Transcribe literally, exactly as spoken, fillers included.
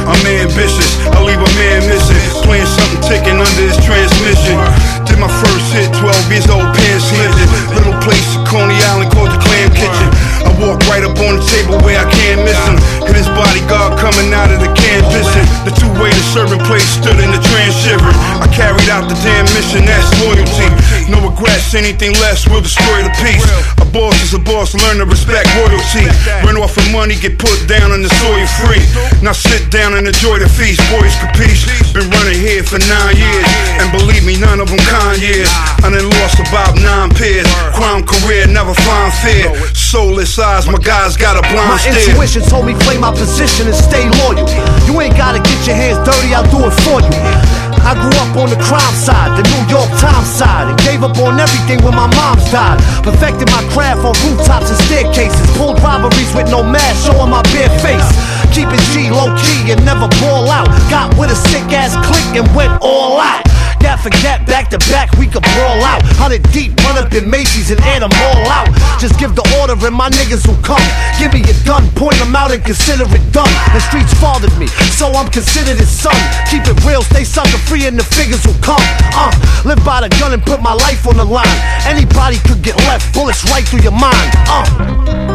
I'm ambitious, I leave a man missing, playing something ticking under his transmission. Did my first hit, twelve years old, pants slipping. Little place in Coney Island called the Clam Kitchen. I walk right up on the table where I can't miss him. Hit his bodyguard coming out of the can pissing. The two-way the serving place stood in the trans shivering. I carried out the damn mission, that's loyalty. No regrets, anything less will destroy the peace. A boss is a boss, learn to respect royalty. Run off of money, get put down on the soil free. Now sit down and enjoy the feast, boys capiche. Been running here for nine years, and believe me, none of them con years. I done lost about nine pairs. Crime career, never find fear. Soulless eyes, my guys got a blind stare. My intuition told me play my position and stay loyal. You ain't gotta get your hands dirty, I'll do it for you. I grew up on the crime side, the New York Times side, and gave up on everything when my mom's died. Perfected my craft on rooftops and staircases. Pulled robberies with no mask, showing my bare face. Keep it G, low key, and never ball out. Got with a sick ass clique and went all out. Gat for gat, back to back, we could brawl out. Hundred deep, run up in Macy's and air them all out. Just give the order and my niggas will come. Give me a gun, point them out and consider it done. The streets fathered me, so I'm considered his son. Keep it real, stay sucker free and the figures will come. Uh, live by the gun and put my life on the line. Anybody could get left, bullets right through your mind. Uh.